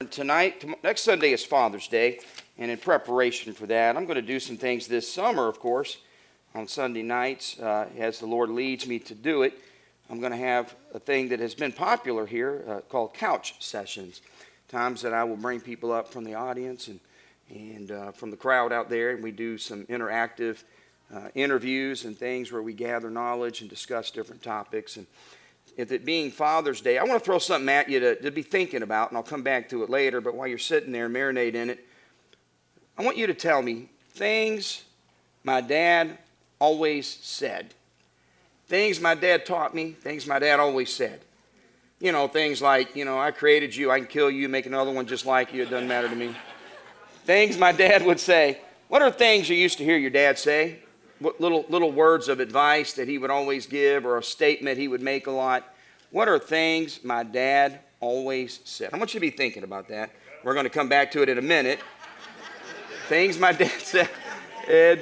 different tonight. Next Sunday is Father's Day, and in preparation for that, I'm going to do some things this summer, of course, on Sunday nights, as the Lord leads me to do it. I'm going to have a thing that has been popular here called couch sessions. Times that I will bring people up from the audience and from the crowd out there, and we do some interactive interviews and things where we gather knowledge and discuss different topics. And if it being Father's Day, I want to throw something at you to be thinking about, and I'll come back to it later, but while you're sitting there, marinate in it, I want you to tell me things my dad always said. Things my dad taught me, things my dad always said. You know, things like, I created you, I can kill you, make another one just like you, it doesn't matter to me. Things my dad would say. What are things you used to hear your dad say? What little words of advice that he would always give, or a statement he would make a lot? What are things my dad always said? I want you to be thinking about that. We're going to come back to it in a minute. Things my dad said. And,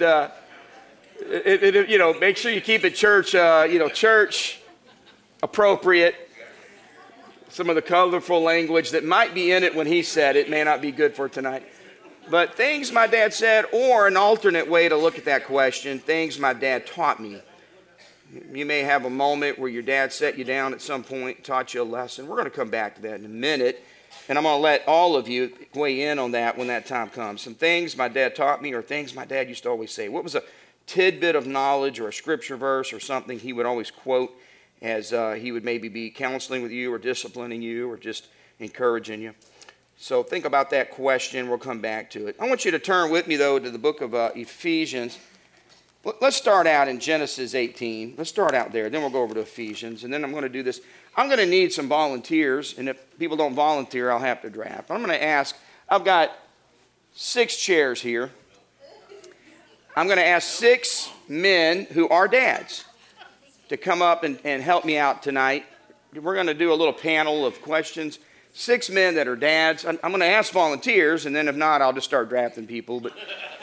make sure you keep it church appropriate. Some of the colorful language that might be in it when he said it may not be good for tonight. But things my dad said, or an alternate way to look at that question, things my dad taught me. You may have a moment where your dad set you down at some point, taught you a lesson. We're going to come back to that in a minute, and I'm going to let all of you weigh in on that when that time comes. Some things my dad taught me, or things my dad used to always say. What was a tidbit of knowledge or a scripture verse or something he would always quote as he would maybe be counseling with you or disciplining you or just encouraging you? So think about that question. We'll come back to it. I want you to turn with me, though, to the book of Ephesians. Let's start out in Genesis 18. Let's start out there. Then we'll go over to Ephesians. And then I'm going to do this. I'm going to need some volunteers. And if people don't volunteer, I'll have to draft. I'm going to ask. I've got 6 chairs here. I'm going to ask 6 men who are dads to come up and help me out tonight. We're going to do a little panel of questions. 6 men that are dads. I'm going to ask volunteers, and then if not, I'll just start drafting people. But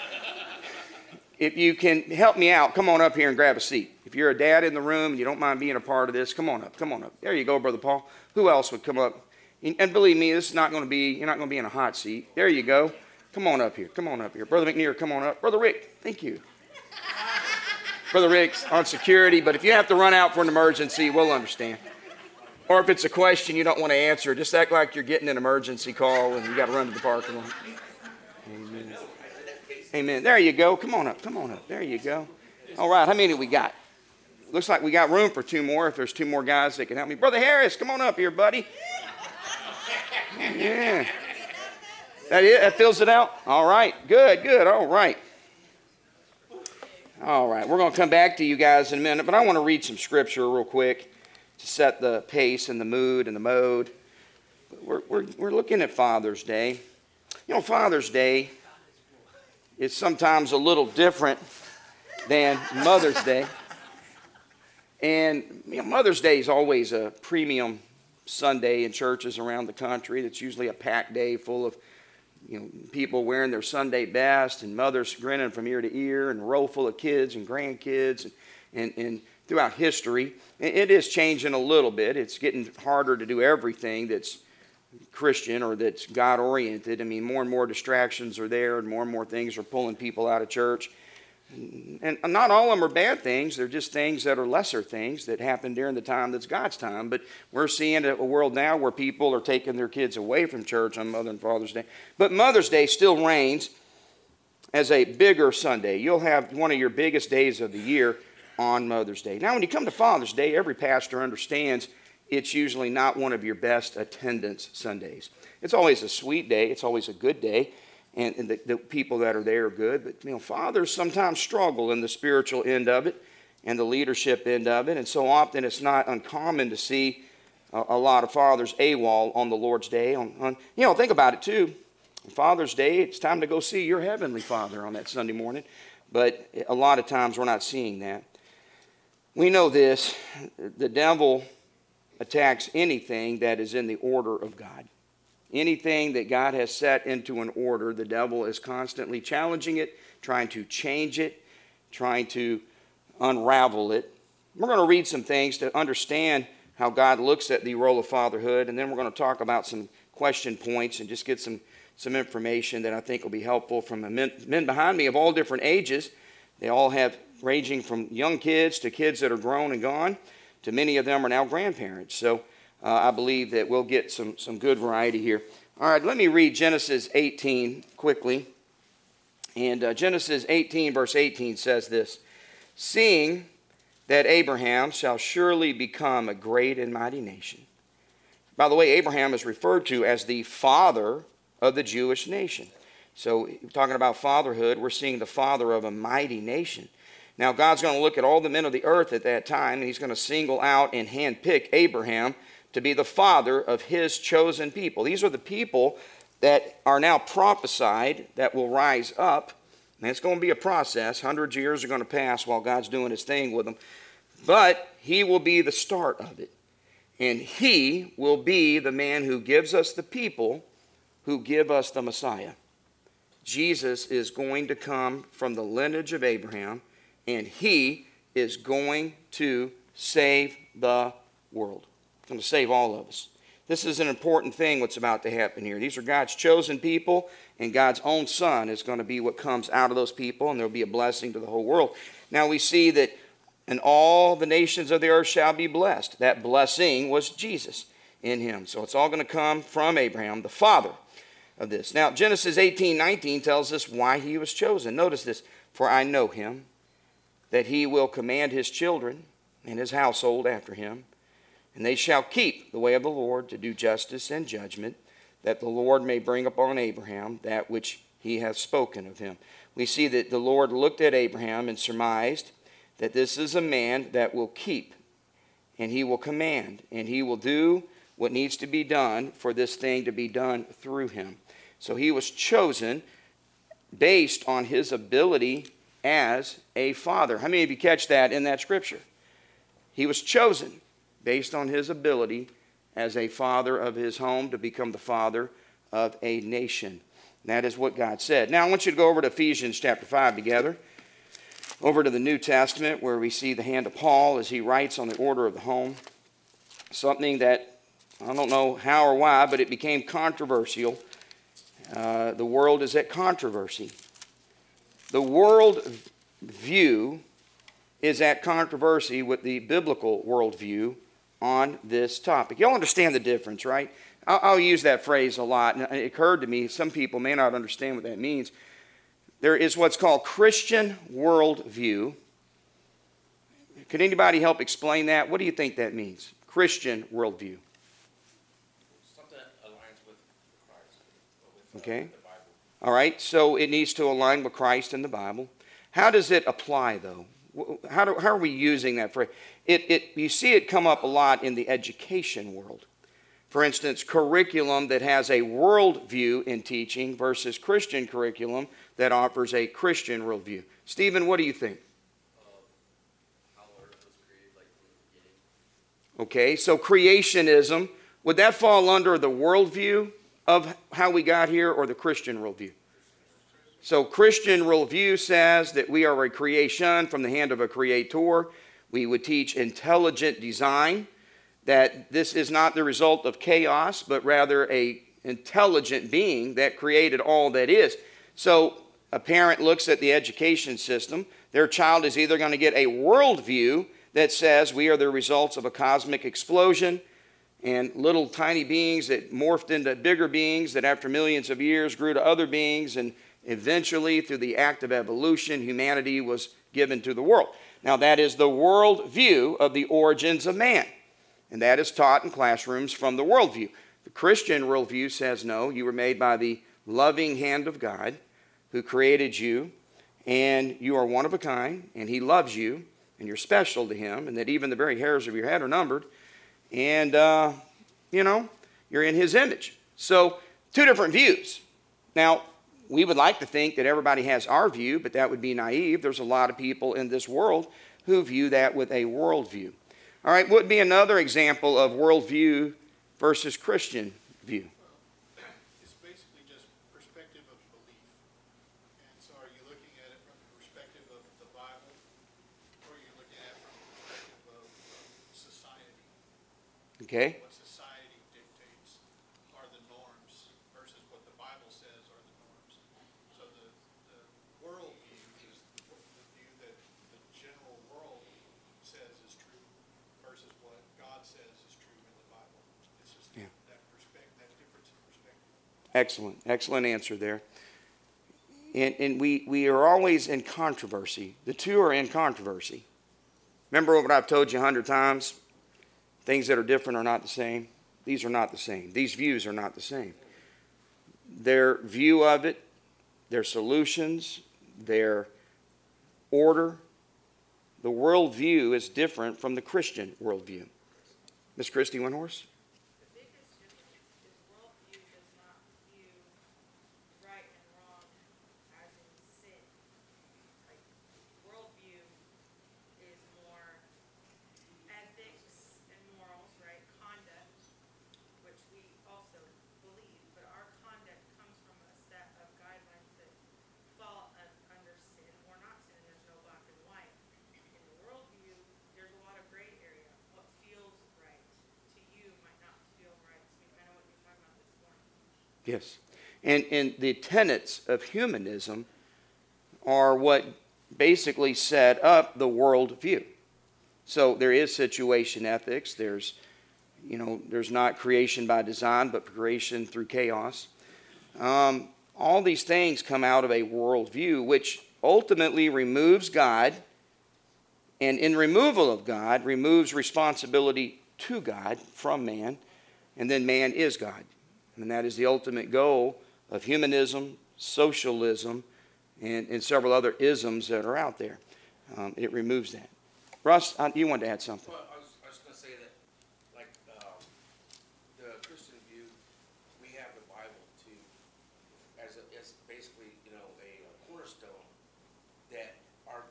if you can help me out, come on up here and grab a seat. If you're a dad in the room and you don't mind being a part of this, come on up. Come on up. There you go, Brother Paul. Who else would come up? And believe me, this is not going to be, you're not going to be in a hot seat. There you go. Come on up here. Come on up here. Brother McNear, come on up. Brother Rick, thank you. Brother Rick's on security, but if you have to run out for an emergency, we'll understand. Or if it's a question you don't want to answer, just act like you're getting an emergency call and you got to run to the parking lot. Amen. Amen. There you go. Come on up. Come on up. There you go. All right. How many we got? Looks like we got room for 2 more. If there's 2 more guys that can help me. Brother Harris, come on up here, buddy. Yeah. That it? That fills it out? All right. Good, good. All right. All right. We're going to come back to you guys in a minute, but I want to read some scripture real quick to set the pace and the mood and the mode. We're looking at Father's Day. You know, Father's Day is sometimes a little different than Mother's Day. And Mother's Day is always a premium Sunday in churches around the country. It's usually a packed day full of people wearing their Sunday best and mothers grinning from ear to ear and a row full of kids and grandkids and throughout history. It is changing a little bit. It's getting harder to do everything that's Christian or that's God-oriented. I mean, more and more distractions are there and more things are pulling people out of church. And not all of them are bad things. They're just things that are lesser things that happen during the time that's God's time. But we're seeing a world now where people are taking their kids away from church on Mother and Father's Day. But Mother's Day still reigns as a bigger Sunday. You'll have one of your biggest days of the year on Mother's Day. Now, when you come to Father's Day, every pastor understands it's usually not one of your best attendance Sundays. It's always a sweet day. It's always a good day. And the people that are there are good. But, fathers sometimes struggle in the spiritual end of it and the leadership end of it. And so often it's not uncommon to see a lot of fathers AWOL on the Lord's Day. Think about it, too. On Father's Day, it's time to go see your Heavenly Father on that Sunday morning. But a lot of times we're not seeing that. We know this. The devil attacks anything that is in the order of God. Anything that God has set into an order, the devil is constantly challenging it, trying to change it, trying to unravel it. We're going to read some things to understand how God looks at the role of fatherhood, and then we're going to talk about some question points and just get some information that I think will be helpful from the men behind me of all different ages. They all have ranging from young kids to kids that are grown and gone, to many of them are now grandparents. So I believe that we'll get some good variety here. All right, let me read Genesis 18 quickly. And Genesis 18, verse 18 says this: "Seeing that Abraham shall surely become a great and mighty nation." By the way, Abraham is referred to as the father of the Jewish nation. So talking about fatherhood, we're seeing the father of a mighty nation. Now God's going to look at all the men of the earth at that time, and he's going to single out and handpick Abraham to be the father of his chosen people. These are the people that are now prophesied that will rise up. And it's going to be a process. Hundreds of years are going to pass while God's doing his thing with them. But he will be the start of it. And he will be the man who gives us the people who give us the Messiah. Jesus is going to come from the lineage of Abraham, and he is going to save the world. He's going to save all of us. This is an important thing what's about to happen here. These are God's chosen people, and God's own Son is going to be what comes out of those people, and there will be a blessing to the whole world. Now we see that and all the nations of the earth shall be blessed. That blessing was Jesus in him. So it's all going to come from Abraham, the father of this. Now Genesis 18:19 tells us why he was chosen. Notice this: "For I know him, that he will command his children and his household after him, and they shall keep the way of the Lord to do justice and judgment, that the Lord may bring upon Abraham that which he hath spoken of him." We see that the Lord looked at Abraham and surmised that this is a man that will keep, and he will command, and he will do what needs to be done for this thing to be done through him. So he was chosen based on his ability as a father. How many of you catch that in that scripture? He was chosen based on his ability as a father of his home to become the father of a nation. That is what God said. Now I want you to go over to Ephesians chapter 5 together. Over to the New Testament, where we see the hand of Paul as he writes on the order of the home. Something that, I don't know how or why, but it became controversial. The world is at controversy. The world view is at controversy with the biblical worldview on this topic. Y'all understand the difference, right? I'll use that phrase a lot, and it occurred to me, some people may not understand what that means. There is what's called Christian worldview. Could anybody help explain that? What do you think that means? Christian worldview. Something that aligns with Christ. Okay. The Bible. All right. So it needs to align with Christ and the Bible. How does it apply, though? How are we using that phrase? You see it come up a lot in the education world. For instance, curriculum that has a worldview in teaching versus Christian curriculum that offers a Christian worldview. Stephen, what do you think? How earth was created, like from the beginning. Okay, so creationism, would that fall under the worldview of how we got here or the Christian worldview? So Christian worldview says that we are a creation from the hand of a creator. We would teach intelligent design, that this is not the result of chaos, but rather an intelligent being that created all that is. So a parent looks at the education system. Their child is either going to get a worldview that says we are the results of a cosmic explosion and little tiny beings that morphed into bigger beings that after millions of years grew to other beings, and eventually through the act of evolution, humanity was given to the world. Now that is the worldview of the origins of man. And that is taught in classrooms from the worldview. The Christian worldview says, no, you were made by the loving hand of God who created you, and you are one of a kind, and he loves you, and you're special to him, and that even the very hairs of your head are numbered, and, you're in his image. So, two different views. Now, we would like to think that everybody has our view, but that would be naive. There's a lot of people in this world who view that with a worldview. All right, what would be another example of worldview versus Christian view? It's basically just perspective of belief. And so are you looking at it from the perspective of the Bible, or are you looking at it from the perspective of society? Okay. What society dictates are the norms Excellent. Excellent answer there. And we are always in controversy. The two are in controversy. Remember what I've told you 100 times? Things that are different are not the same. These are not the same. These views are not the same. Their view of it, their solutions, their order, the worldview is different from the Christian worldview. Miss Christy Windhorse? The biggest difference is worldview does not view right and wrong as in sin. Like, worldview is more ethics and morals, right? Conduct, which we also believe, but our conduct comes from a set of guidelines that fall under sin or not sin. There's no black and white. In the worldview, there's a lot of gray area. What feels right to you might not feel right to me. I know what you're talking about this morning. Yes. And the tenets of humanism are what basically set up the worldview. So there is situation ethics. There's not creation by design, but creation through chaos. All these things come out of a worldview, which ultimately removes God, and in removal of God, removes responsibility to God from man, and then man is God. And that is the ultimate goal of humanism, socialism, and several other isms that are out there. It removes that. Russ, you wanted to add something. Well, I was going to say that, like, the Christian view, we have the Bible to, as basically, a cornerstone that our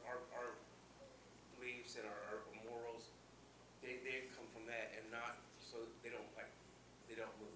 beliefs and our morals, they come from that, and not, so they don't move,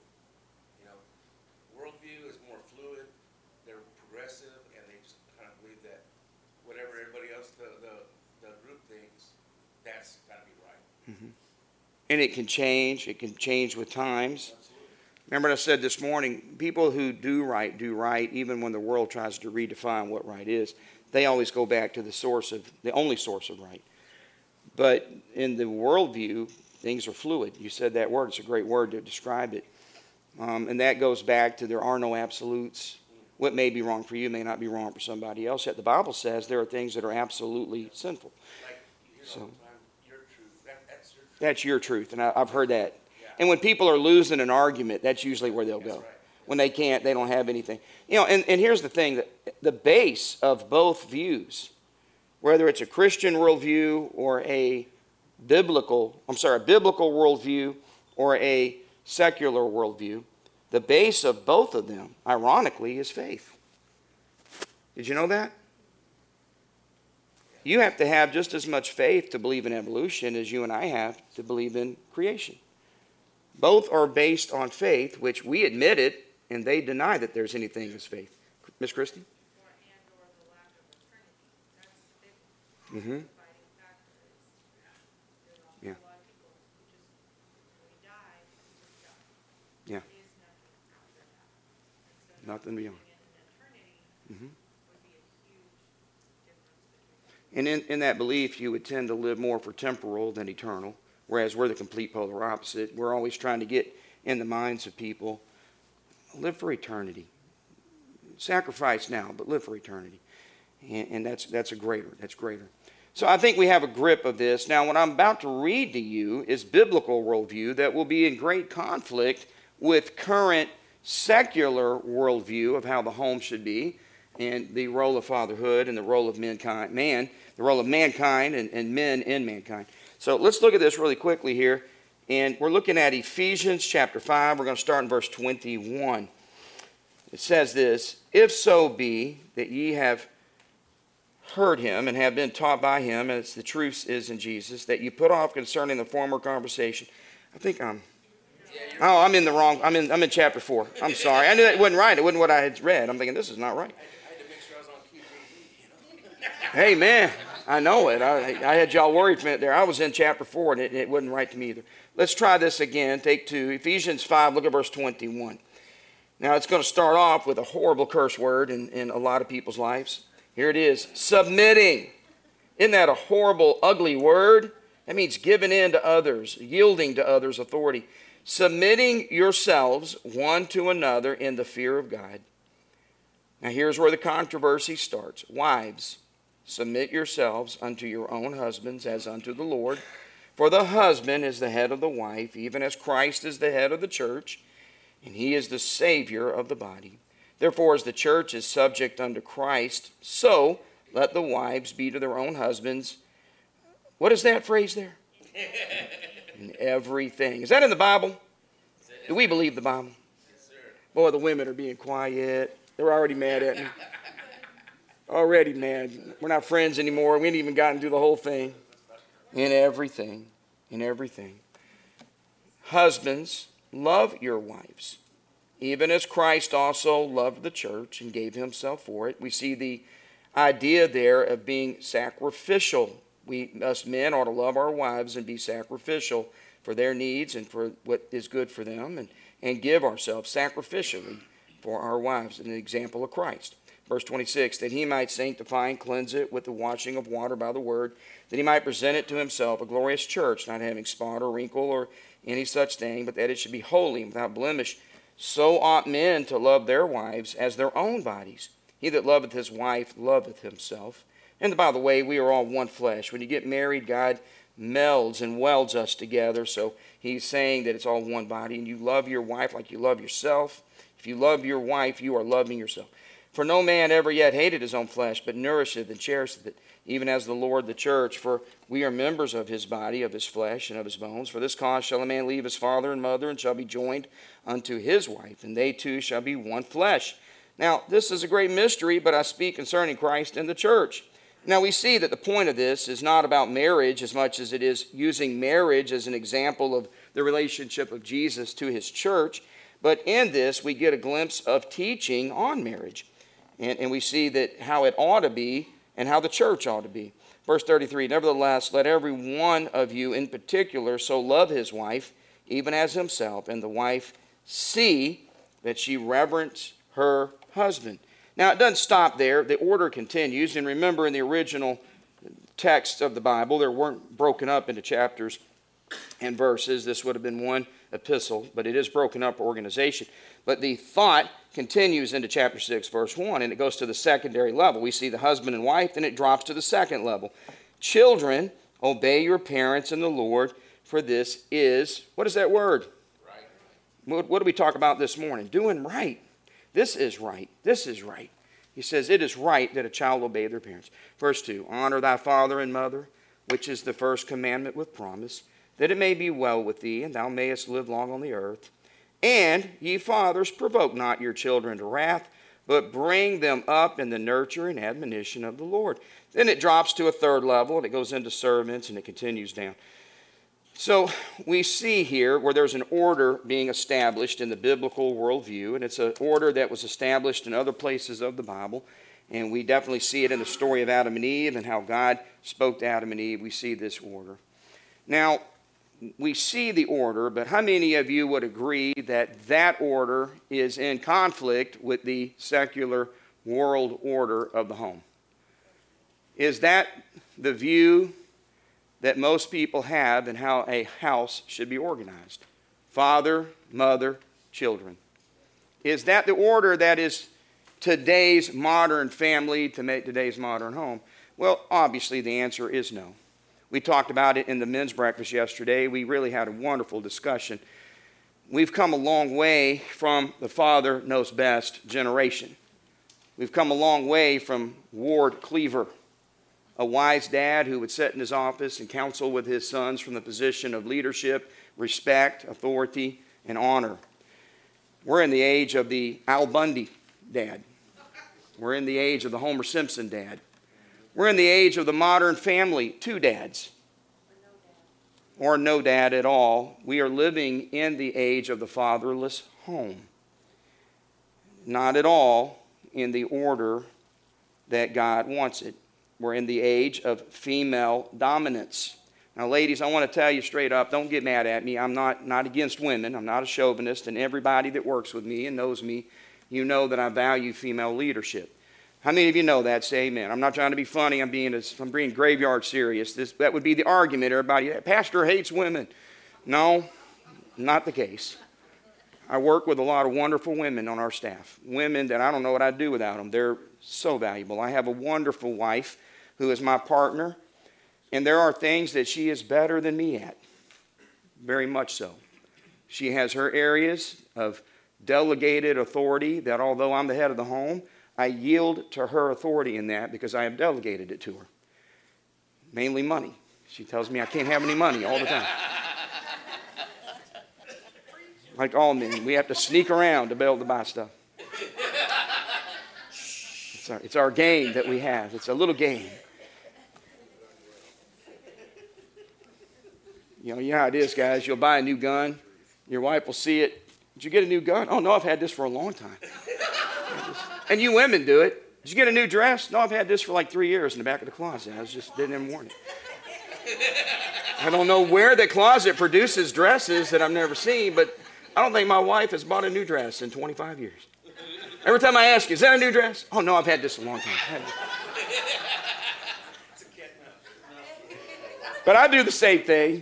Worldview is more fluid, they're progressive, and they just kind of believe that whatever everybody else, the group thinks, that's got to be right. Mm-hmm. And it can change. It can change with times. Absolutely. Remember what I said this morning, people who do right, even when the world tries to redefine what right is. They always go back to the only source of right. But in the worldview, things are fluid. You said that word. It's a great word to describe it. And that goes back to there are no absolutes. What may be wrong for you may not be wrong for somebody else. Yet the Bible says there are things that are absolutely sinful. Like, all the time, your truth, that's your truth. That's your truth, and I've heard that. Yeah. And when people are losing an argument, that's usually where they'll go. That's right. When they can't, they don't have anything. And here's the thing, that the base of both views, whether it's a Christian worldview or a biblical worldview or a secular worldview, the base of both of them, ironically, is faith. Did you know that? You have to have just as much faith to believe in evolution as you and I have to believe in creation. Both are based on faith, which we admit it, and they deny that there's anything as faith. Miss Christie? Or the lack of eternity. That's the big Mm-hmm. dividing factor. There's Yeah. a lot of people who just, when we die, we just die. Yeah. There is nothing after that. And so Nothing beyond. living in eternity Mm-hmm. would be a huge difference between And in that belief, you would tend to live more for temporal than eternal, whereas we're the complete polar opposite. We're always trying to get in the minds of people, live for eternity. Sacrifice now, but live for eternity. And that's greater. So I think we have a grip of this. Now, what I'm about to read to you is biblical worldview that will be in great conflict with current secular worldview of how the home should be, and the role of fatherhood, and the role of mankind, the role of mankind and men in mankind. So let's look at this really quickly here. And we're looking at Ephesians chapter 5. We're going to start in verse 21. It says this, "If so be that ye have heard him and have been taught by him, as the truth is in Jesus, that you put off concerning the former conversation." I think I'm in the wrong. I'm in chapter 4. I'm sorry. I knew that wasn't right. It wasn't what I had read. I'm thinking, this is not right. I had to make sure I was on key. Hey, man, I know it. I had y'all worried for a minute there. I was in chapter 4, and it wasn't right to me either. Let's try this again. Take 2. Ephesians 5, look at verse 21. Now, it's going to start off with a horrible curse word in a lot of people's lives. Here it is, submitting. Isn't that a horrible, ugly word? That means giving in to others, yielding to others' authority. submitting yourselves one to another in the fear of God. Now here's where the controversy starts. Wives, submit yourselves unto your own husbands as unto the Lord. For the husband is the head of the wife, even as Christ is the head of the church, and he is the Savior of the body. Therefore, as the church is subject unto Christ, so let the wives be to their own husbands. What is that phrase there? In everything. Is that in the Bible? Do we believe the Bible? Yes, sir. Boy, the women are being quiet. They're already mad at me. Already mad. We're not friends anymore. We ain't even gotten through the whole thing. In everything. In everything. Husbands, love your wives, even as Christ also loved the church and gave himself for it. We see the idea there of being sacrificial. Us men ought to love our wives and be sacrificial for their needs and for what is good for them, and give ourselves sacrificially for our wives, an example of Christ. Verse 26, that he might sanctify and cleanse it with the washing of water by the word, that he might present it to himself a glorious church, not having spot or wrinkle or any such thing, but that it should be holy and without blemish. So ought men to love their wives as their own bodies. He that loveth his wife loveth himself. And by the way, we are all one flesh. When you get married, God melds and welds us together. So he's saying that it's all one body. And you love your wife like you love yourself. If you love your wife, you are loving yourself. For no man ever yet hated his own flesh, but nourisheth and cherisheth it, even as the Lord the church. For we are members of his body, of his flesh, and of his bones. For this cause shall a man leave his father and mother, and shall be joined unto his wife, and they two shall be one flesh. Now, this is a great mystery, but I speak concerning Christ and the church. Now, we see that the point of this is not about marriage as much as it is using marriage as an example of the relationship of Jesus to his church. But in this, we get a glimpse of teaching on marriage. And we see that how it ought to be and how the church ought to be. Verse 33, nevertheless, let every one of you in particular so love his wife, even as himself, and the wife see that she reverence her husband. Now, it doesn't stop there. The order continues. And remember, in the original text of the Bible, they weren't broken up into chapters and verses. This would have been one epistle, but it is broken up organization. But the thought continues into chapter 6, verse 1, and it goes to the secondary level. We see the husband and wife, then it drops to the second level. Children, obey your parents in the Lord, for this is, what is that word? Right. What did we talk about this morning? Doing right. This is right. This is right. He says, it is right that a child obey their parents. Verse 2, honor thy father and mother, which is the first commandment with promise, that it may be well with thee, and thou mayest live long on the earth. And ye fathers, provoke not your children to wrath, but bring them up in the nurture and admonition of the Lord. Then it drops to a third level, and it goes into servants, and it continues down. So we see here where there's an order being established in the biblical worldview, and it's an order that was established in other places of the Bible. And we definitely see it in the story of Adam and Eve and how God spoke to Adam and Eve. We see this order. Now, we see the order, but how many of you would agree that that order is in conflict with the secular world order of the home? Is that the view that most people have in how a house should be organized? Father, mother, children. Is that the order that is today's modern family to make today's modern home? Well, obviously the answer is no. We talked about it in the men's breakfast yesterday. We really had a wonderful discussion. We've come a long way from the father knows best generation. We've come a long way from Ward Cleaver, a wise dad who would sit in his office and counsel with his sons from the position of leadership, respect, authority, and honor. We're in the age of the Al Bundy dad. We're in the age of the Homer Simpson dad. We're in the age of the modern family, two dads. Or no dad at all. We are living in the age of the fatherless home. Not at all in the order that God wants it. We're in the age of female dominance. Now, ladies, I want to tell you straight up, don't get mad at me. I'm not against women. I'm not a chauvinist. And everybody that works with me and knows me, you know that I value female leadership. How many of you know that? Say amen. I'm not trying to be funny. I'm being graveyard serious. That would be the argument. Everybody, pastor hates women. No, not the case. I work with a lot of wonderful women on our staff, women that I don't know what I'd do without them. They're so valuable. I have a wonderful wife who is my partner, and there are things that she is better than me at, very much so. She has her areas of delegated authority that although I'm the head of the home, I yield to her authority in that because I have delegated it to her. Mainly money. She tells me I can't have any money all the time. Like all men, we have to sneak around to be able to buy stuff. It's our game that we have. It's a little game. You know how it is, guys. You'll buy a new gun. Your wife will see it. Did you get a new gun? Oh, no, I've had this for a long time. And you women do it. Did you get a new dress? No, I've had this for like 3 years in the back of the closet. I just didn't even warn it. I don't know where the closet produces dresses that I've never seen, but I don't think my wife has bought a new dress in 25 years. Every time I ask, is that a new dress? Oh, no, I've had this a long time. But I do the same thing.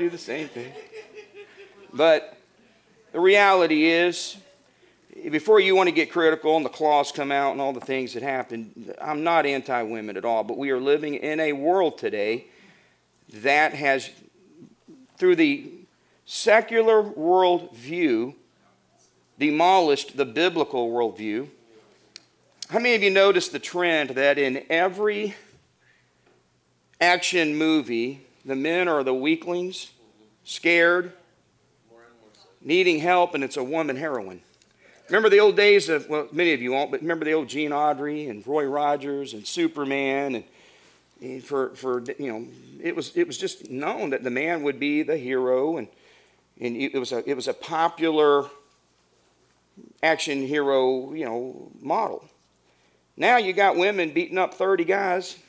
But the reality is, before you want to get critical and the claws come out and all the things that happen, I'm not anti-women at all, but we are living in a world today that has, through the secular worldview, demolished the biblical worldview. How many of you noticed the trend that in every action movie, the men are the weaklings, scared, needing help, and it's a woman heroine? Remember the old days of, well, many of you won't, but remember the old Gene Autry and Roy Rogers and Superman, and for you know, it was just known that the man would be the hero, and it was a popular action hero, you know, model. Now you got women beating up 30 guys.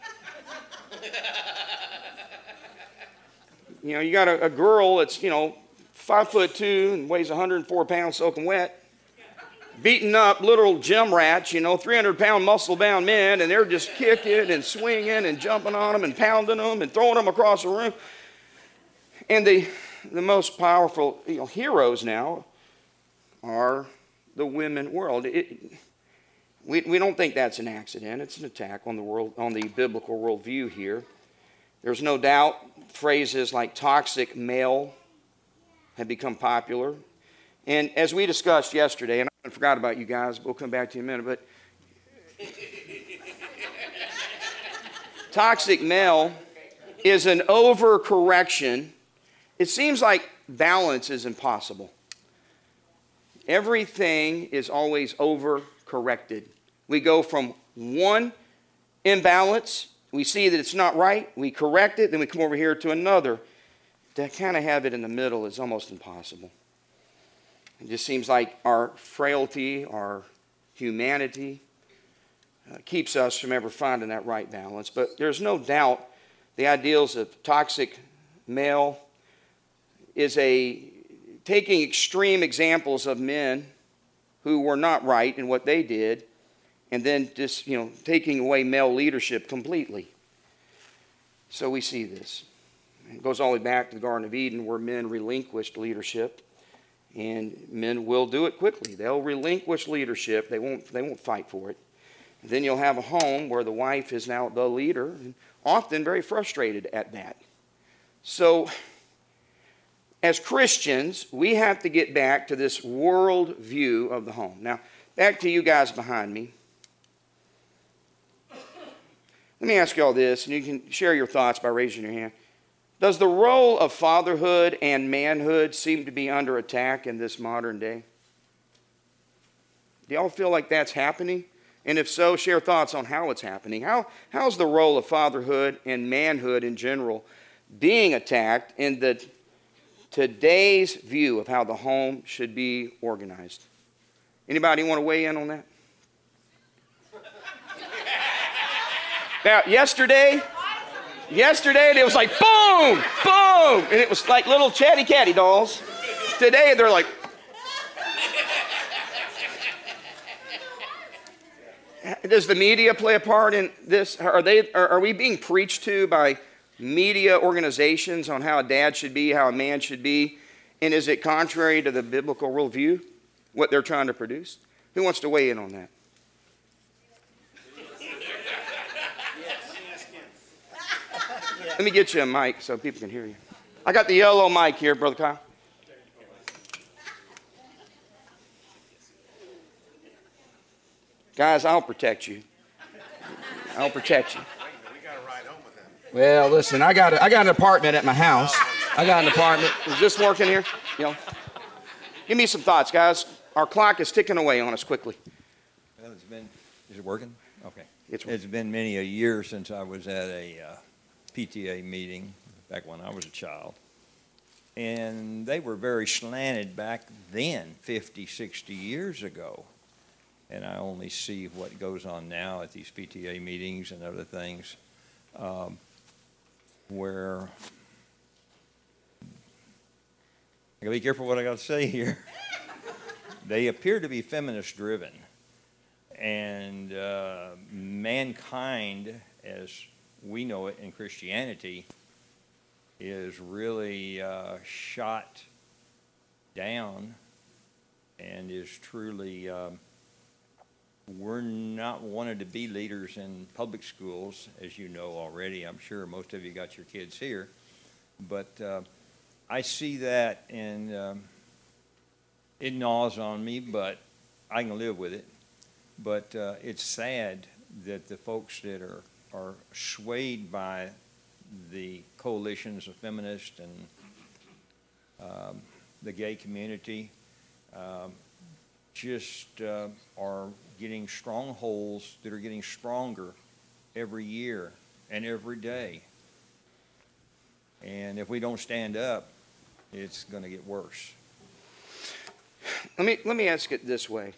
You know, you got a girl that's, you know, 5'2" and weighs 104 pounds soaking wet, beating up little gym rats, you know, 300-pound muscle-bound men, and they're just kicking and swinging and jumping on them and pounding them and throwing them across the room. And the most powerful, you know, heroes now are the women world. We don't think that's an accident. It's an attack on the world, on the biblical worldview here. There's no doubt phrases like toxic male have become popular. And as we discussed yesterday, and I forgot about you guys, we'll come back to you in a minute, but toxic male is an overcorrection. It seems like balance is impossible. Everything is always overcorrected. We go from one imbalance, we see that it's not right, we correct it, then we come over here to another. To kind of have it in the middle is almost impossible. It just seems like our frailty, our humanity keeps us from ever finding that right balance. But there's no doubt the ideals of toxic male is taking extreme examples of men who were not right in what they did, and then just, you know, taking away male leadership completely. So we see this. It goes all the way back to the Garden of Eden, where men relinquished leadership, and men will do it quickly. They'll relinquish leadership. They won't fight for it. And then you'll have a home where the wife is now the leader, and often very frustrated at that. So, as Christians, we have to get back to this world view of the home. Now, back to you guys behind me. Let me ask you all this, and you can share your thoughts by raising your hand. Does the role of fatherhood and manhood seem to be under attack in this modern day? Do y'all feel like that's happening? And if so, share thoughts on how it's happening. How's the role of fatherhood and manhood in general being attacked in today's view of how the home should be organized? Anybody want to weigh in on that? Now, yesterday it was like boom, boom, and it was like little chatty catty dolls. Today they're like. Does the media play a part in this? Are we being preached to by media organizations on how a dad should be, how a man should be, And is it contrary to the biblical worldview, what they're trying to produce? Who wants to weigh in on that? Let me get you a mic so people can hear you. I got the yellow mic here, Brother Kyle. Guys, I'll protect you. I'll protect you. We got to ride home with them. Well, listen, I got an apartment at my house. I got an apartment. Is this working here? You know, give me some thoughts, guys. Our clock is ticking away on us quickly. Well, is it working? Okay. It's working. It's been many a year since I was at a PTA meeting back when I was a child. And they were very slanted back then, 50, 60 years ago. And I only see what goes on now at these PTA meetings and other things where I gotta be careful what I gotta say here. They appear to be feminist driven, and mankind, as we know it in Christianity, is really shot down and is truly. We're not wanted to be leaders in public schools, as you know already. I'm sure most of you got your kids here. But I see that, and it gnaws on me, but I can live with it. But it's sad that the folks that are swayed by the coalitions of feminists and the gay community just are getting strongholds that are getting stronger every year and every day. And if we don't stand up, it's going to get worse. Let me ask it this way.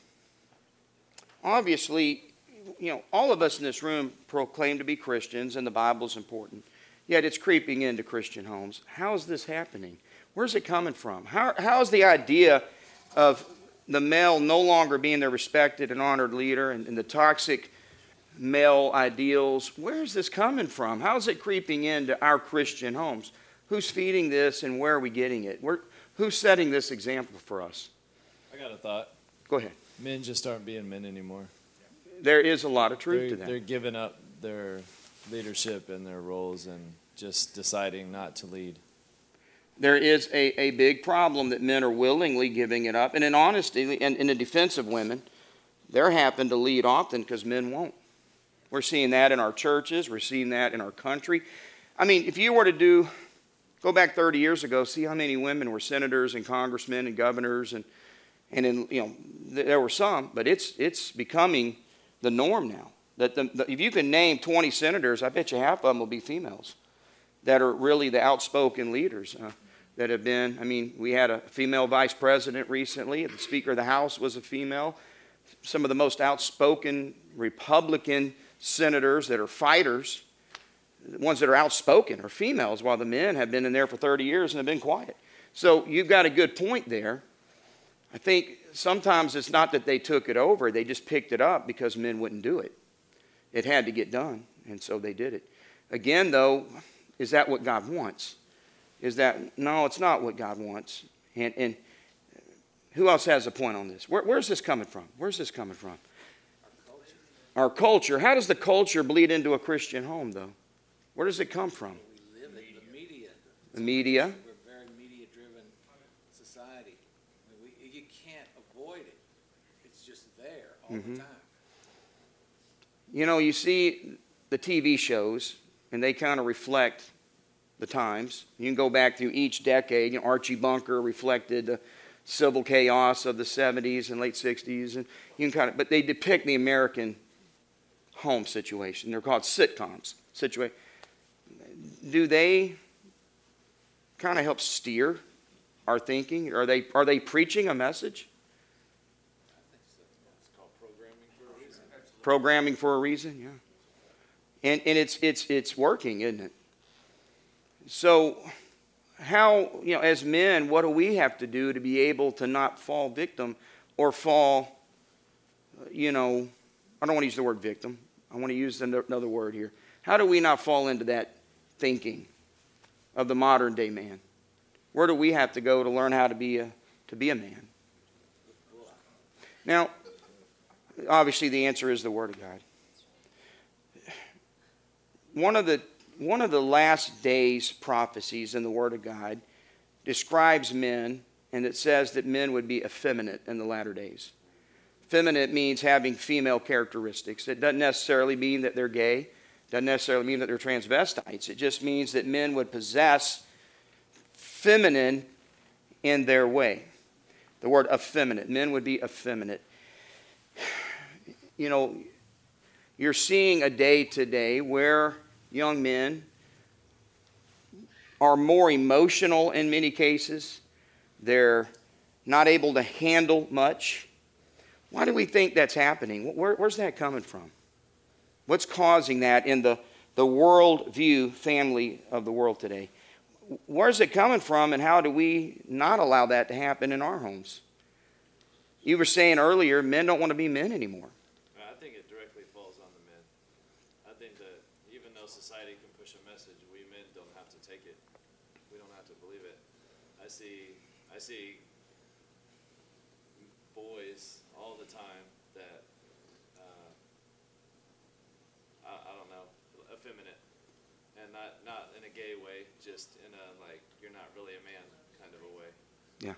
Obviously, you know, all of us in this room proclaim to be Christians, and the Bible's important. Yet it's creeping into Christian homes. How is this happening? Where's it coming from? How is the idea of the male no longer being their respected and honored leader, and the toxic male ideals, where is this coming from? How is it creeping into our Christian homes? Who's feeding this, and where are we getting it? Who's setting this example for us? I got a thought. Go ahead. Men just aren't being men anymore. There is a lot of truth to that. They're giving up their leadership and their roles and just deciding not to lead. There is a big problem that men are willingly giving it up. And in honesty, and in the defense of women, they're having to lead often because men won't. We're seeing that in our churches. We're seeing that in our country. I mean, if you were to go back 30 years ago, see how many women were senators and congressmen and governors, and in, you know, there were some, but it's becoming the norm now. That if you can name 20 senators, I bet you half of them will be females that are really the outspoken leaders that have been. I mean, we had a female vice president recently. The Speaker of the House was a female. Some of the most outspoken Republican senators that are fighters, the ones that are outspoken, are females, while the men have been in there for 30 years and have been quiet. So you've got a good point there. I think sometimes it's not that they took it over. They just picked it up because men wouldn't do it. It had to get done, and so they did it. Again, though, is that what God wants? No, it's not what God wants. And who else has a point on this? Where's this coming from? Where's this coming from? Our culture. How does the culture bleed into a Christian home, though? Where does it come from? We live in the media. The media. We're a very media-driven society. I mean, you can't avoid it. It's just there all the time. You know, you see the TV shows, and they kind of reflect the times. You can go back through each decade. You know, Archie Bunker reflected the civil chaos of the 70s and late 60s, and you can but they depict the American home situation. They're called sitcoms. Do they kind of help steer our thinking? Are they preaching a message? I think so. It's called programming for a reason. Programming for a reason, yeah. And it's working, isn't it? So how, you know, as men, what do we have to do to be able to not fall victim or fall, you know, I don't want to use the word victim. I want to use another word here. How do we not fall into that thinking of the modern day man? Where do we have to go to learn how to be a man? Now, obviously the answer is the Word of God. One of the last days prophecies in the Word of God describes men, and it says that men would be effeminate in the latter days. Effeminate means having female characteristics. It doesn't necessarily mean that they're gay. It doesn't necessarily mean that they're transvestites. It just means that men would possess feminine in their way. The word effeminate. Men would be effeminate. You know, you're seeing a day today where young men are more emotional in many cases. They're not able to handle much. Why do we think that's happening? Where's that coming from? What's causing that in the worldview family of the world today? Where's it coming from, and how do we not allow that to happen in our homes? You were saying earlier, men don't want to be men anymore. I think it directly falls on the men. I think that even though society can push a message, we men don't have to take it. We don't have to believe it. I see boys all the time that, I don't know, effeminate. And not in a gay way, just in a, like, you're not really a man kind of a way. Yeah.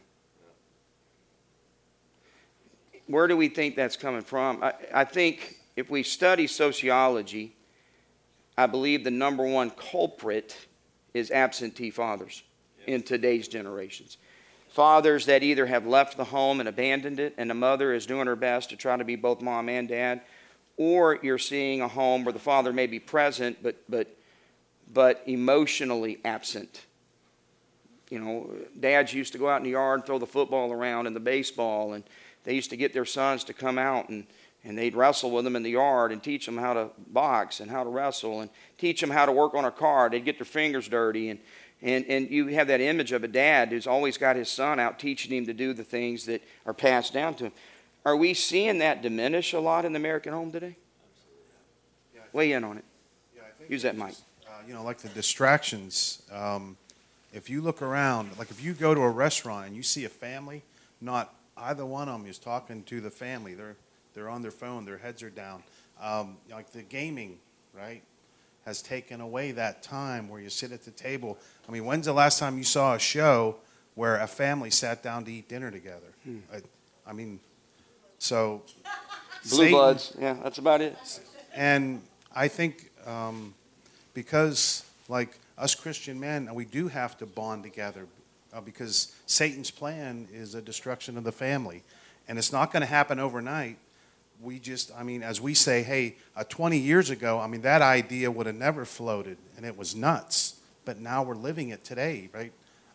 Where do we think that's coming from? I think if we study sociology, I believe the number one culprit is absentee fathers in today's generations. Fathers that either have left the home and abandoned it, and the mother is doing her best to try to be both mom and dad, or you're seeing a home where the father may be present but emotionally absent. You know, dads used to go out in the yard and throw the football around and the baseball, and they used to get their sons to come out and they'd wrestle with them in the yard and teach them how to box and how to wrestle and teach them how to work on a car. They'd get their fingers dirty, and you have that image of a dad who's always got his son out teaching him to do the things that are passed down to him. Are we seeing that diminish a lot in the American home today? Weigh in on it. Use that mic. You know, like the distractions. If you look around, like if you go to a restaurant and you see a family, not either one of them is talking to the family. They're on their phone. Their heads are down. Like the gaming, right, has taken away that time where you sit at the table. I mean, when's the last time you saw a show where a family sat down to eat dinner together? I mean, so Blue Bloods. Yeah, that's about it. And I think because, like us Christian men, we do have to bond together because Satan's plan is a destruction of the family. And it's not going to happen overnight. As we say, hey, 20 years ago, that idea would have never floated, and it was nuts. But now we're living it today, right?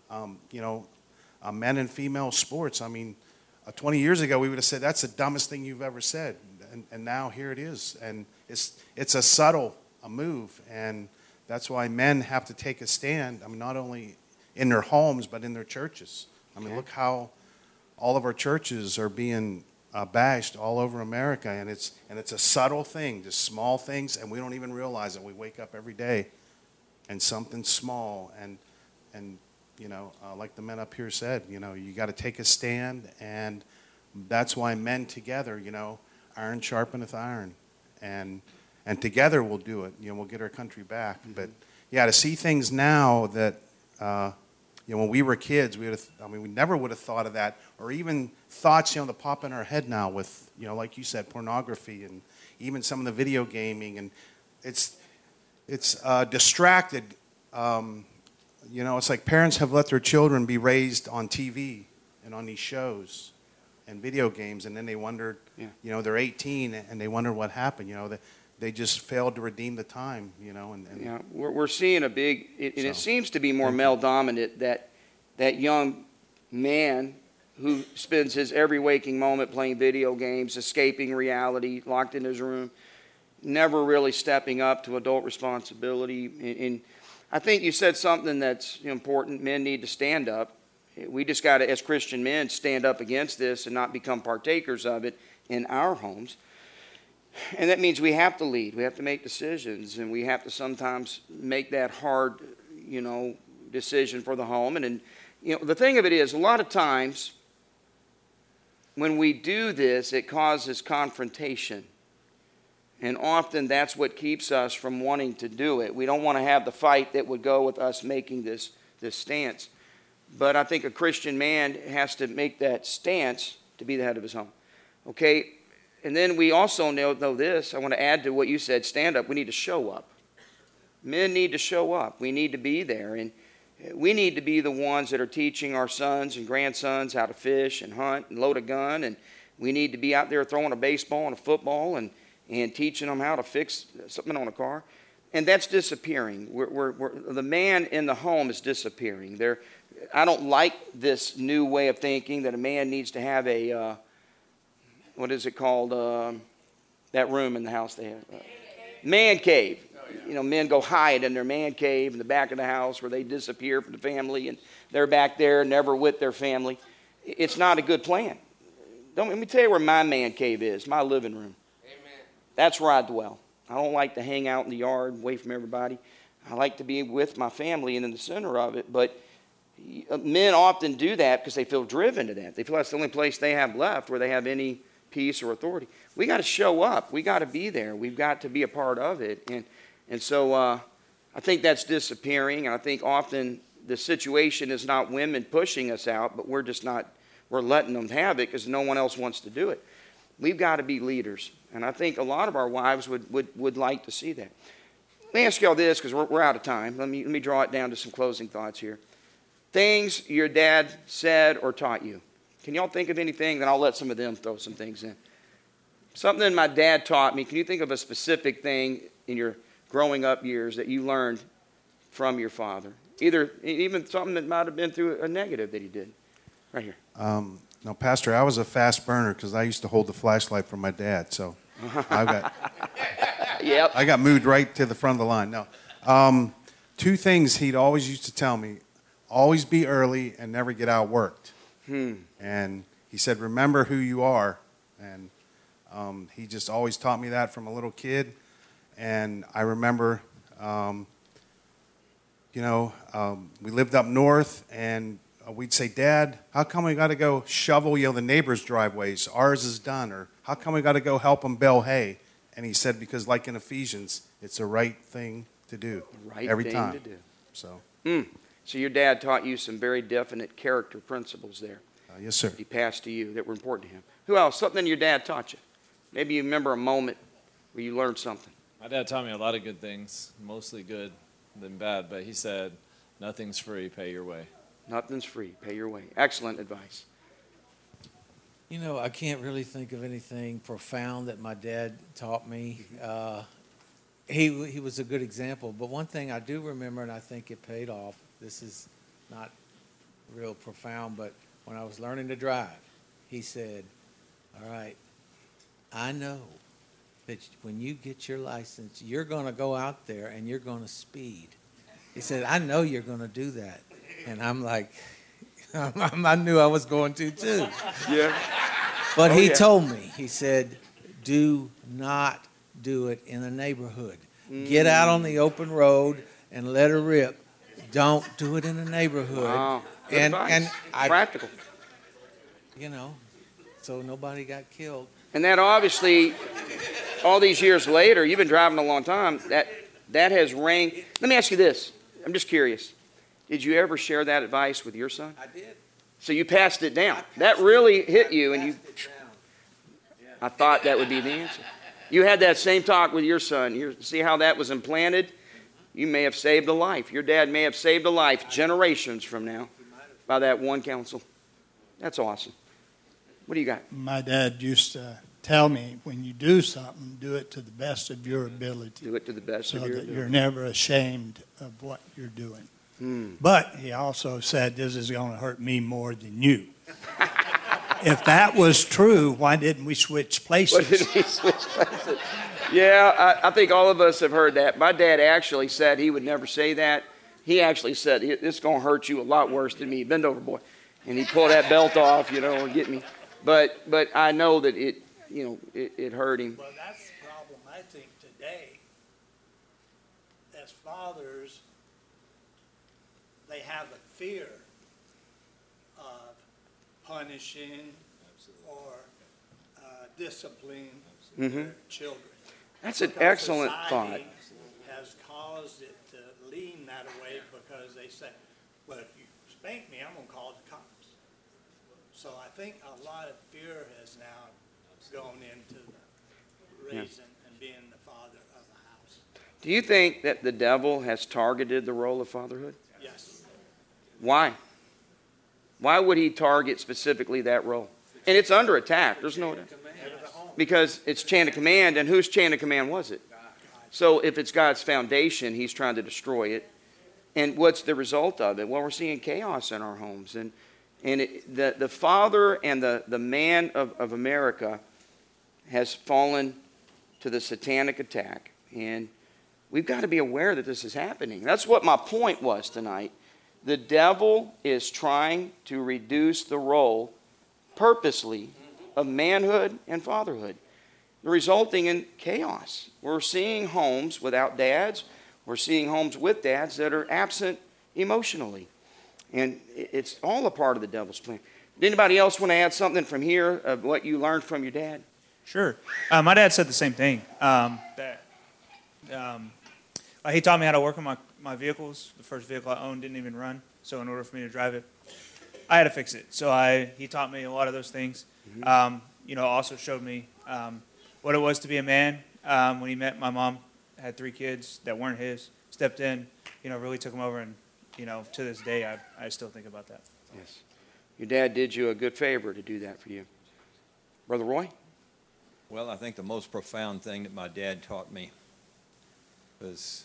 Men and female sports. 20 years ago, we would have said, that's the dumbest thing you've ever said. And now here it is. And it's a subtle move. And that's why men have to take a stand, not only in their homes, but in their churches. Look how all of our churches are being bashed all over America, and it's a subtle thing, just small things, and we don't even realize it. We wake up every day, and something small, and like the men up here said, you got to take a stand, and that's why men together, iron sharpeneth iron, and together we'll do it. We'll get our country back. Mm-hmm. But yeah, to see things now that. When we were kids, we never would have thought of that, or even thoughts, that pop in our head now with, like you said, pornography and even some of the video gaming, and it's distracted. It's like parents have let their children be raised on TV and on these shows and video games, and then they wondered, they're 18 and they wonder what happened. They just failed to redeem the time, and we're seeing a big, it seems to be more male dominant, that young man who spends his every waking moment playing video games, escaping reality, locked in his room, never really stepping up to adult responsibility. And I think you said something that's important. Men need to stand up. We just got to, as Christian men, stand up against this and not become partakers of it in our homes. And that means we have to lead. We have to make decisions, and we have to sometimes make that hard, decision for the home. And The thing of it is, a lot of times when we do this, it causes confrontation. And often that's what keeps us from wanting to do it. We don't want to have the fight that would go with us making this stance. But I think a Christian man has to make that stance to be the head of his home. Okay? And then we also know this. I want to add to what you said, stand up. We need to show up. Men need to show up. We need to be there. And we need to be the ones that are teaching our sons and grandsons how to fish and hunt and load a gun. And we need to be out there throwing a baseball and a football and teaching them how to fix something on a car. And that's disappearing. The man in the home is disappearing. I don't like this new way of thinking that a man needs to have a, what is it called, that room in the house they have? Man cave. Men go hide in their man cave in the back of the house where they disappear from the family and they're back there never with their family. It's not a good plan. Let me tell you where my man cave is, my living room. Amen. That's where I dwell. I don't like to hang out in the yard away from everybody. I like to be with my family and in the center of it. But men often do that because they feel driven to that. They feel that's the only place they have left where they have any peace or authority. We got to show up. We got to be there. We've got to be a part of it. And so I think that's disappearing. And I think often the situation is not women pushing us out, but we're letting them have it because no one else wants to do it. We've got to be leaders. And I think a lot of our wives would like to see that. Let me ask you all this because we're out of time. Let me draw it down to some closing thoughts here. Things your dad said or taught you. Can y'all think of anything? Then I'll let some of them throw some things in. Something my dad taught me. Can you think of a specific thing in your growing up years that you learned from your father? Even something that might have been through a negative that he did. Right here. No, Pastor, I was a fast burner because I used to hold the flashlight for my dad. So Yep. I got moved right to the front of the line. No. Two things he'd always used to tell me. Always be early and never get outworked. And he said, remember who you are. And he just always taught me that from a little kid. And I remember, we lived up north, and we'd say, Dad, how come we got to go shovel, the neighbors' driveways? Ours is done. Or how come we got to go help them bale hay? And he said, because like in Ephesians, it's the right thing to do every time. To do. So your dad taught you some very definite character principles there. Yes, sir. He passed to you that were important to him. Who else? Something your dad taught you. Maybe you remember a moment where you learned something. My dad taught me a lot of good things, mostly good than bad, but he said, nothing's free, pay your way. Nothing's free, pay your way. Excellent advice. I can't really think of anything profound that my dad taught me. He was a good example, but one thing I do remember, and I think it paid off, this is not real profound, but when I was learning to drive, he said, all right, I know that when you get your license, you're going to go out there and you're going to speed. He said, I know you're going to do that. And I'm like, I knew I was going to too. Yeah. But he told me, he said, do not do it in the neighborhood. Get out on the open road and let her rip. Don't do it in the neighborhood. Wow. Good and advice. I, Practical. So nobody got killed. And that obviously, all these years later, you've been driving a long time, that has rang. Let me ask you this. I'm just curious. Did you ever share that advice with your son? I did. So you passed it down. That really hit you, and you. I thought that would be the answer. You had that same talk with your son. You see how that was implanted? You may have saved a life. Your dad may have saved a life generations from now by that one counsel. That's awesome. What do you got? My dad used to tell me, when you do something, do it to the best of your ability. Do it to the best of your ability. So that you're never ashamed of what you're doing. But he also said, this is going to hurt me more than you. If that was true, why didn't we switch places? Why didn't we switch places? Yeah, I think all of us have heard that. My dad actually said he would never say that. He actually said, this is going to hurt you a lot worse than me. Bend over, boy. And he'd pull that belt off, and get me. But I know that it hurt him. Well, that's the problem, I think, today. As fathers, they have a fear of punishing or disciplining their children. That's an Because excellent thought. society has caused it to lean that way because they say, well, if you spank me, I'm going to call the cops. So I think a lot of fear has now gone into raising and being the father of the house. Do you think that the devil has targeted the role of fatherhood? Yes. Why? Why would he target specifically that role? And it's under attack. There's no doubt. Because it's chain of command, and whose chain of command was it? So if it's God's foundation, he's trying to destroy it. And what's the result of it? Well, we're seeing chaos in our homes. And the father and the man of America has fallen to the satanic attack. And we've got to be aware that this is happening. That's what my point was tonight. The devil is trying to reduce the role purposely of manhood and fatherhood, resulting in chaos. We're seeing homes without dads. We're seeing homes with dads that are absent emotionally. And it's all a part of the devil's plan. Did anybody else want to add something from here of what you learned from your dad? Sure. My dad said the same thing. He taught me how to work on my vehicles. The first vehicle I owned didn't even run. So in order for me to drive it, I had to fix it. So he taught me a lot of those things. Also showed me what it was to be a man. When he met my mom, had 3 kids that weren't his, stepped in, really took them over. And, to this day, I still think about that. Yes. Your dad did you a good favor to do that for you. Brother Roy? Well, I think the most profound thing that my dad taught me was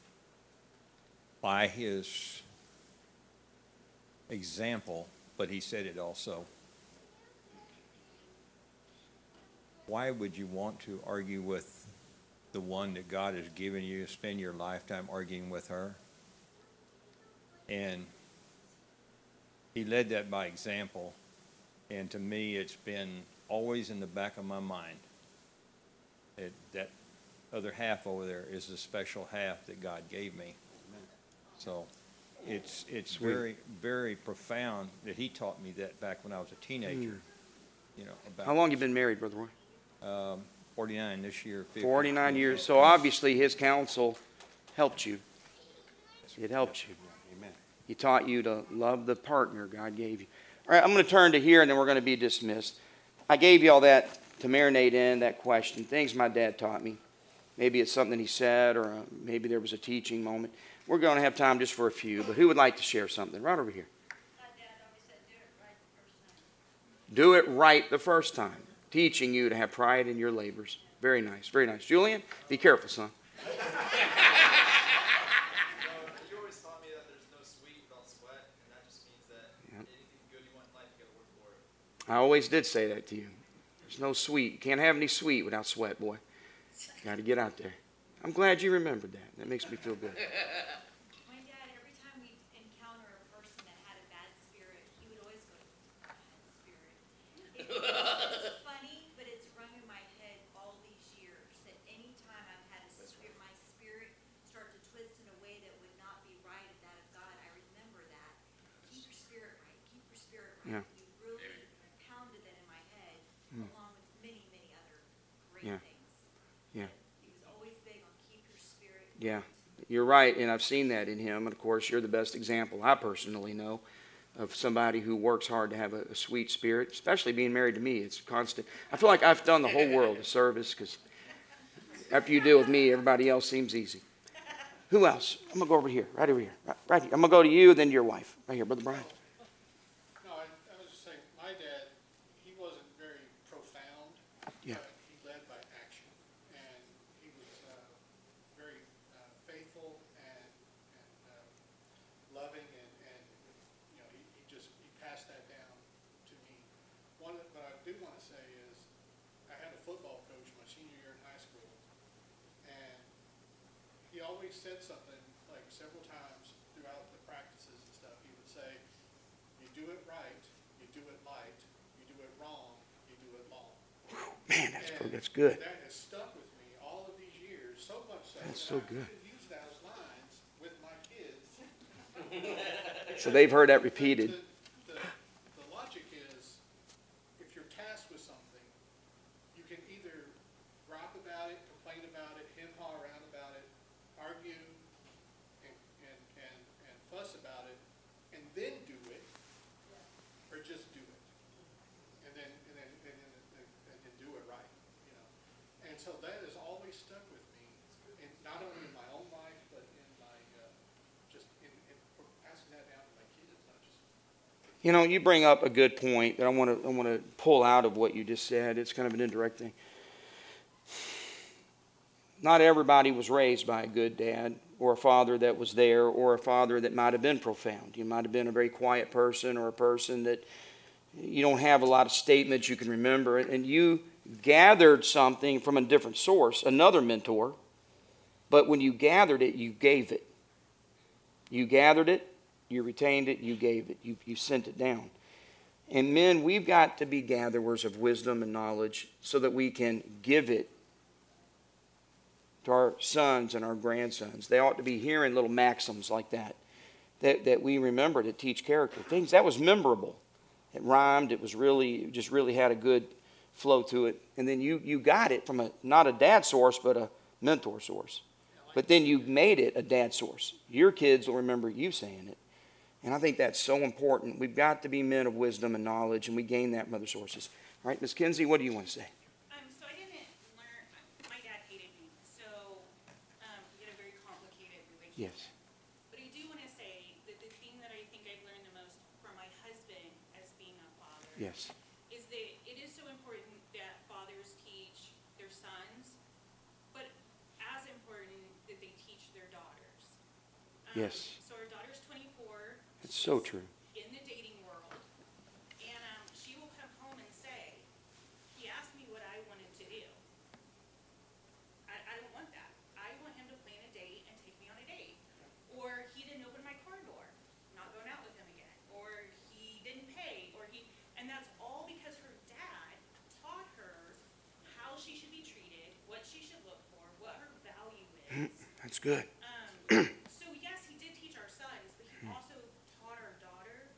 by his example, but he said it also. Why would you want to argue with the one that God has given you, spend your lifetime arguing with her? And he led that by example. And to me, it's been always in the back of my mind. That other half over there is the special half that God gave me. So it's very, very profound that he taught me that back when I was a teenager. How long you been married, Brother Roy? 49 this year. 49 years. So obviously his counsel helped you. It helped you. Amen. He taught you to love the partner God gave you. All right, I'm going to turn to here, and then we're going to be dismissed. I gave you all that to marinate in, that question, things my dad taught me. Maybe it's something he said, or maybe there was a teaching moment. We're going to have time just for a few, but who would like to share something? Right over here. My dad always said, do it right the first time. Do it right the first time. Teaching you to have pride in your labors. Very nice, very nice. Julian, be careful, son. You always taught me that there's no sweet without sweat, and that just means that anything good you want in life, you gotta work for it. I always did say that to you. There's no sweet. You can't have any sweet without sweat, boy. You got to get out there. I'm glad you remembered that. That makes me feel good. My dad, every time we encounter a person that had a bad spirit, he would always go to bad spirit. It's funny, but it's rung in my head all these years that any time I've had my spirit start to twist in a way that would not be right of that of God, I remember that. Keep your spirit right. Keep your spirit right. Yeah. You really pounded that in my head, along with many, many other great Yeah. things. Yeah. He was always big on keep your spirit. Yeah, you're right, and I've seen that in him. And of course, you're the best example I personally know of somebody who works hard to have a sweet spirit, especially being married to me. It's constant. I feel like I've done the whole world a service because after you deal with me, everybody else seems easy. Who else? I'm going to go over here, right over here, right here. I'm going to go to you, then your wife. Right here, Brother Brian. No, I was just saying, my dad, he wasn't very profound. Yeah. But he led by action. And he was very faithful and loving, and he passed that down to me. What I do want to say is, I had a football coach my senior year in high school, and he always said something, like several times throughout the practices and stuff. He would say, you do it right, you do it light, you do it wrong, you do it long. Man, that's good. That has stuck with me all of these years, so much so That's that so I good. could use those lines with my kids. So they've heard that repeated. The fight about it, hem-haw around about it, argue and fuss about it, and then do it, or just do it, and then do it right, you know. And so that has always stuck with me, and not only in my own life, but in my just in passing that down to my kids, not just. You know, you bring up a good point that I want to pull out of what you just said. It's kind of an indirect thing. Not everybody was raised by a good dad or a father that was there or a father that might have been profound. You might have been a very quiet person or a person that you don't have a lot of statements you can remember. And you gathered something from a different source, another mentor. But when you gathered it, you gave it. You gathered it, you retained it, you gave it. You sent it down. And men, we've got to be gatherers of wisdom and knowledge so that we can give it to our sons and our grandsons. They ought to be hearing little maxims like that we remember to teach character. Things that was memorable. It rhymed. It was really, just really had a good flow to it. And then you got it from not a dad source, but a mentor source. But then you made it a dad source. Your kids will remember you saying it. And I think that's so important. We've got to be men of wisdom and knowledge, and we gain that from other sources. All right, Miss Kinsey, what do you want to say? So I didn't learn, my dad hated me, so we had a very complicated relationship. Yes. But I do want to say that the thing that I think I've learned the most from my husband as being a father Yes. is that it is so important that fathers teach their sons, but as important that they teach their daughters. Yes. So our daughter's 24. That's so true. In the dating world, and she will come home and say, he asked me what I wanted to do. I don't want that. I want him to plan a date and take me on a date. Or he didn't open my car door, not going out with him again. Or he didn't pay, and that's all because her dad taught her how she should be treated, what she should look for, what her value is. That's good. So yes, he did teach our sons, but he also taught our daughter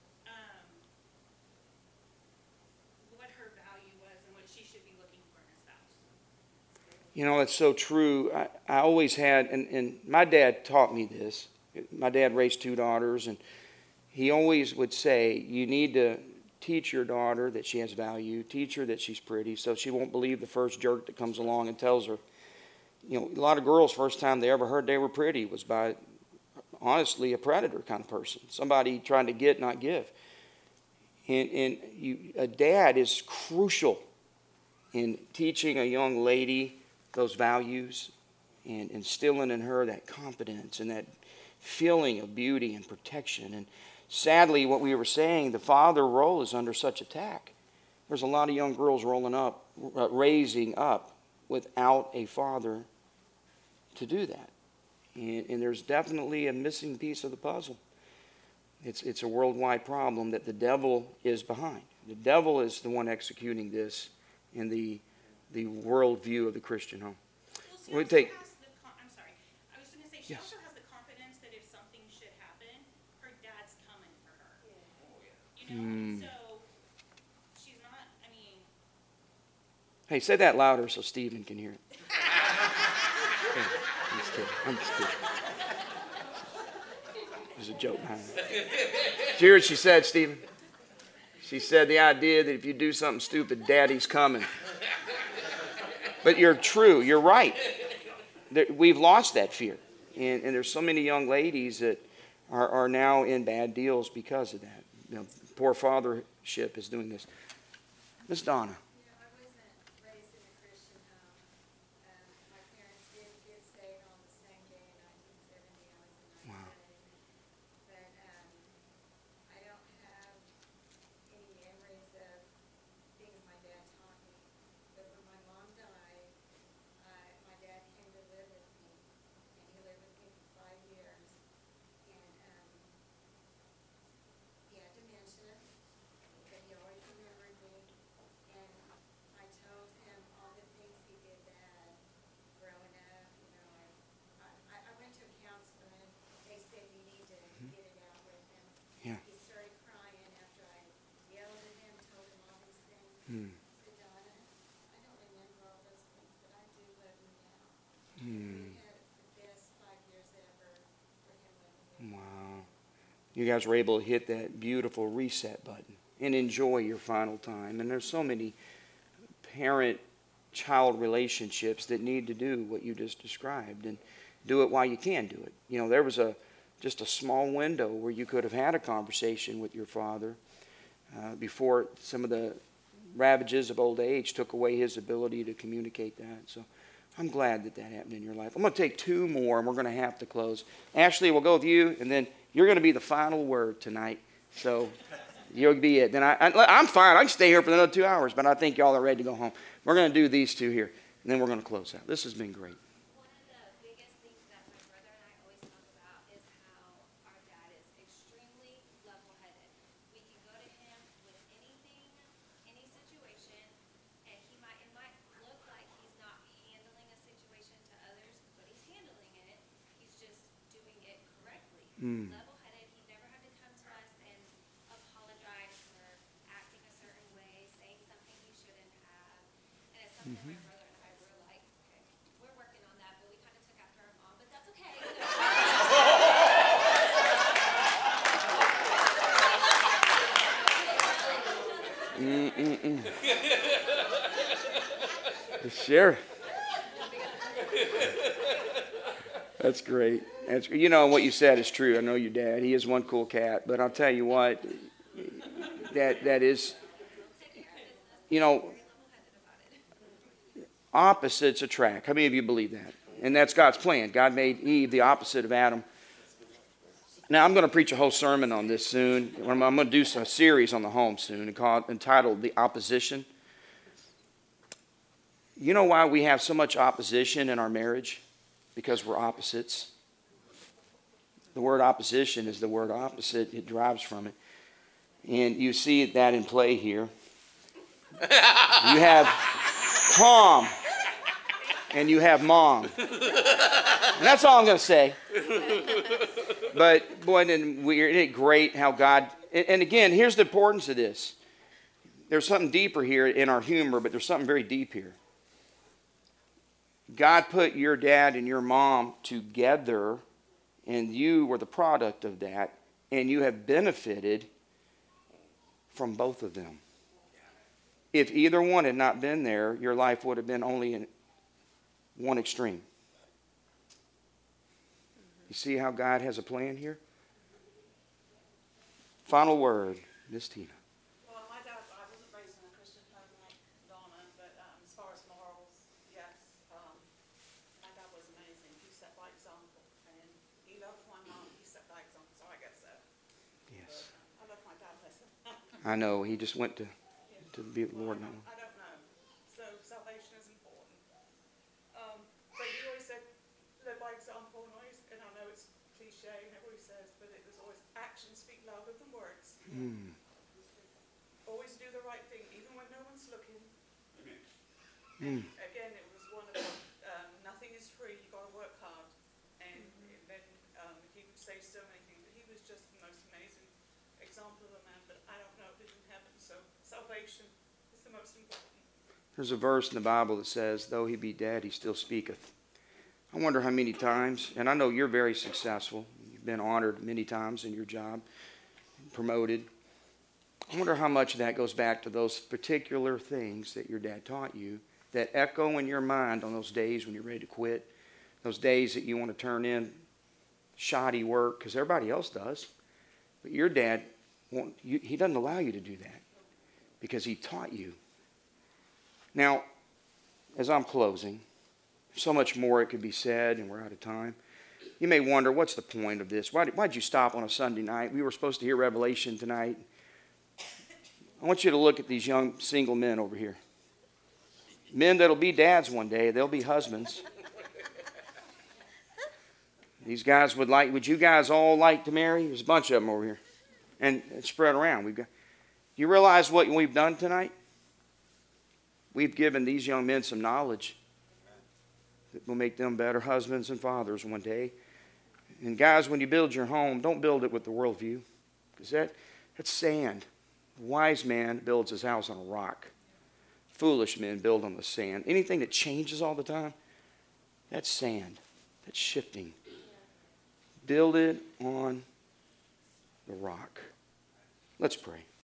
what her value was and what she should be looking for in a spouse. You know, that's so true. I always had, and my dad taught me this. My dad raised two daughters, and he always would say, you need to teach your daughter that she has value, teach her that she's pretty, so she won't believe the first jerk that comes along and tells her. You know, a lot of girls, first time they ever heard they were pretty was by, honestly, a predator kind of person, somebody trying to get, not give. And a dad is crucial in teaching a young lady those values and instilling in her that confidence and that feeling of beauty and protection. And sadly, what we were saying, the father role is under such attack. There's a lot of young girls raising up without a father to do that. And there's definitely a missing piece of the puzzle. It's a worldwide problem that the devil is behind. The devil is the one executing this in the worldview of the Christian home. Well, she We also take- has I'm sorry. I was going to say, she Yes. also has the confidence that if something should happen, her dad's coming for her. You know? So she's not, I mean, Hey, say that louder so Stephen can hear it. Okay, I'm just kidding. I'm just kidding. There's a joke behind it. Did you hear what she said, Stephen? She said the idea that if you do something stupid, daddy's coming. But you're true. You're right. We've lost that fear. And there's so many young ladies that are now in bad deals because of that. You know, poor fathership is doing this. Miss Donna. You know, I wasn't raised in a Christian home. My parents did get saved on the same day in 1970. I was in 1970. But I don't have any memories of things my dad taught me. But when my mom died, my dad came to live with me. And he lived with me for 5 years. And he had dementia, but he always remembered me. And you guys were able to hit that beautiful reset button and enjoy your final time. And there's so many parent-child relationships that need to do what you just described, and do it while you can do it. You know, there was just a small window where you could have had a conversation with your father before some of the ravages of old age took away his ability to communicate that. So I'm glad that happened in your life. I'm going to take two more, and we're going to have to close. Ashley, we'll go with you, and then you're going to be the final word tonight. So you'll be it. Then I'm fine. I can stay here for another 2 hours, but I think y'all are ready to go home. We're going to do these two here, and then we're going to close out. This has been great. One of the biggest things that my brother and I always talk about is how our dad is extremely level-headed. We can go to him with anything, any situation, and it might look like he's not handling a situation to others, but he's handling it. He's just doing it correctly. Level-headed. He never had to come to us and apologize for acting a certain way, saying something he shouldn't have. And it's something my brother and I were like, okay, we're working on that, but we kind of took after our mom, but that's okay. Sure. That's great. You know, what you said is true. I know your dad. He is one cool cat. But I'll tell you what, that is, you know, opposites attract. How many of you believe that? And that's God's plan. God made Eve the opposite of Adam. Now, I'm going to preach a whole sermon on this soon. I'm going to do a series on the home soon entitled The Opposition. You know why we have so much opposition in our marriage? Because we're opposites. The word opposition is the word opposite. It derives from it. And you see that in play here. You have calm and you have mom. And that's all I'm going to say. But, boy, isn't it great how God... And again, here's the importance of this. There's something deeper here in our humor, but there's something very deep here. God put your dad and your mom together, and you were the product of that, and you have benefited from both of them. If either one had not been there, your life would have been only in one extreme. You see how God has a plan here? Final word, Miss Tina. Well, my dad, I wasn't raised in a Christian home like Donna, but as far as morals, yes, my dad was amazing. He set by example, and he loved my mom. He set by example, so I guess so. Yes. I love my dad, listen. I know. He just went to be with the Lord now. I don't know. So salvation is important. But he always said, live by example, and I know it's cliche and everybody says, but it was always actions speak louder than words. Always do the right thing, even when no one's looking. Again, it was one of nothing is free, you got to work hard. And then he would say so many things, but he was just the most amazing example of a man, but I don't know if it's in heaven, so salvation is the most important. There's a verse in the Bible that says, though he be dead, he still speaketh. I wonder how many times, and I know you're very successful, you've been honored many times in your job, promoted. I wonder how much of that goes back to those particular things that your dad taught you that echo in your mind on those days when you're ready to quit, those days that you want to turn in shoddy work, because everybody else does. But your dad, he doesn't allow you to do that because he taught you. Now, as I'm closing, so much more it could be said, and we're out of time. You may wonder, what's the point of this? Why'd you stop on a Sunday night? We were supposed to hear Revelation tonight. I want you to look at these young single men over here. Men that'll be dads one day. They'll be husbands. These guys would you guys all like to marry? There's a bunch of them over here. And it's spread around. Do you realize what we've done tonight? We've given these young men some knowledge that will make them better husbands and fathers one day. And guys, when you build your home, don't build it with the worldview, because that's sand. The wise man builds his house on a rock. Foolish men build on the sand. Anything that changes all the time, that's sand. That's shifting. Build it on the rock. Let's pray.